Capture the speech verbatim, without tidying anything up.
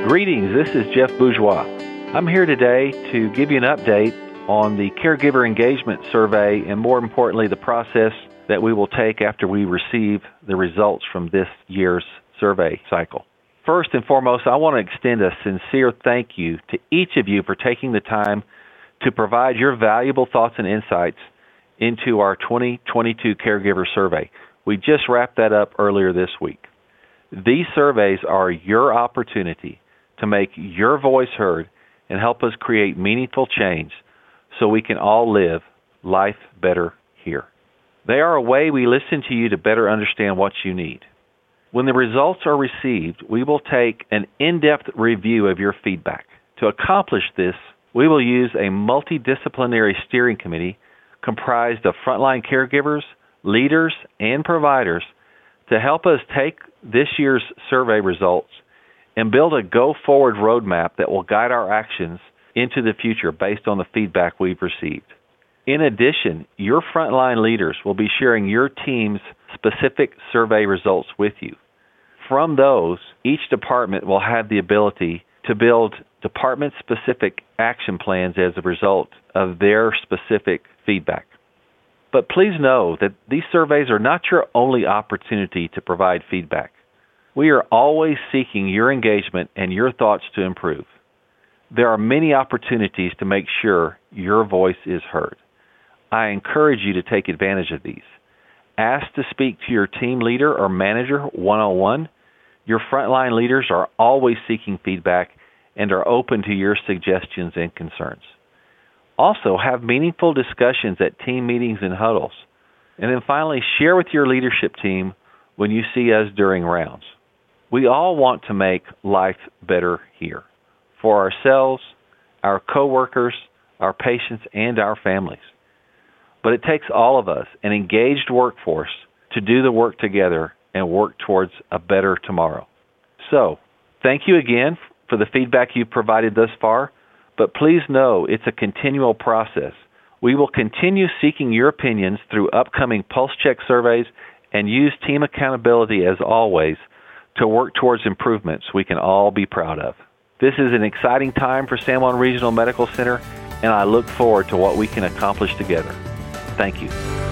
Greetings, this is Jeff Bourgeois. I'm here today to give you an update on the Caregiver Engagement Survey and, more importantly, the process that we will take after we receive the results from this year's survey cycle. First and foremost, I want to extend a sincere thank you to each of you for taking the time to provide your valuable thoughts and insights into our twenty twenty-two Caregiver Survey. We just wrapped that up earlier this week. These surveys are your opportunity to make your voice heard and help us create meaningful change so we can all live life better here. They are a way we listen to you to better understand what you need. When the results are received, we will take an in-depth review of your feedback. To accomplish this, we will use a multidisciplinary steering committee comprised of frontline caregivers, leaders, and providers to help us take this year's survey results and build a go-forward roadmap that will guide our actions into the future based on the feedback we've received. In addition, your frontline leaders will be sharing your team's specific survey results with you. From those, each department will have the ability to build department-specific action plans as a result of their specific feedback. But please know that these surveys are not your only opportunity to provide feedback. We are always seeking your engagement and your thoughts to improve. There are many opportunities to make sure your voice is heard. I encourage you to take advantage of these. Ask to speak to your team leader or manager one-on-one. Your frontline leaders are always seeking feedback and are open to your suggestions and concerns. Also, have meaningful discussions at team meetings and huddles. And then finally, share with your leadership team when you see us during rounds. We all want to make life better here for ourselves, our coworkers, our patients, and our families. But it takes all of us, an engaged workforce, to do the work together and work towards a better tomorrow. So, thank you again for the feedback you've provided thus far, but please know it's a continual process. We will continue seeking your opinions through upcoming pulse check surveys and use team accountability as always to work towards improvements we can all be proud of. This is an exciting time for San Juan Regional Medical Center, and I look forward to what we can accomplish together. Thank you.